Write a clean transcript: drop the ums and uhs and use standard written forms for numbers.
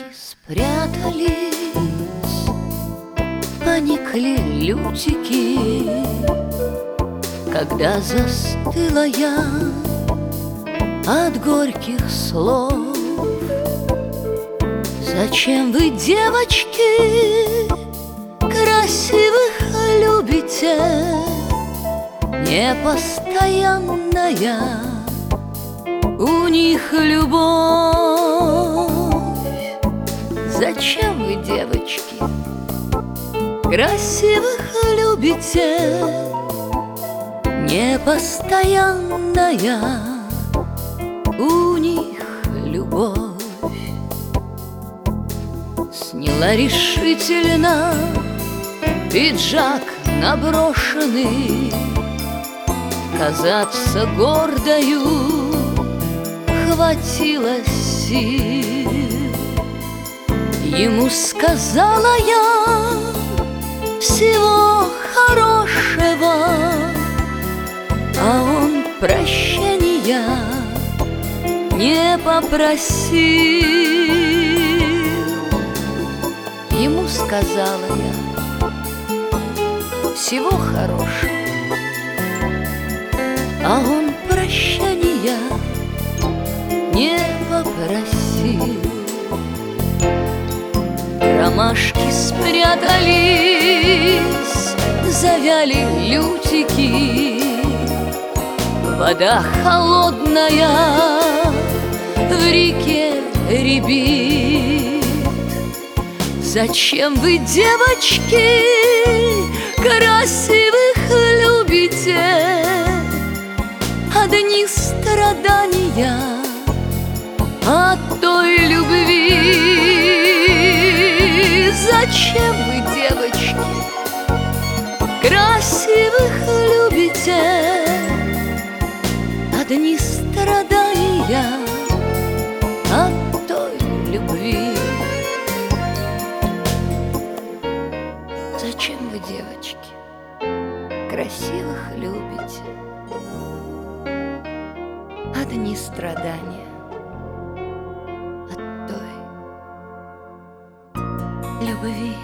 спрятались, поникли лютики, когда застыла я от горьких слов. Зачем вы, девочки, красивых любите? Непостоянная у них любовь. Зачем вы, девочки, красивых любите? Непостоянная у них любовь. Сняла решительно пиджак наброшенный, казаться гордою хватило сил. Ему сказала я всего хорошего, а он прощения не попросил. Ему сказала я всего хорошего, а он прощения не попросил. Ромашки спрятались, завяли лютики, вода холодная в реке рябит. Зачем вы, девочки, красивых любите? Одни страдания от той любви. Зачем вы, девочки, красивых любите? Одни страдания от той любви. Зачем вы, девочки, красивых любите? Одни страдания от той любви.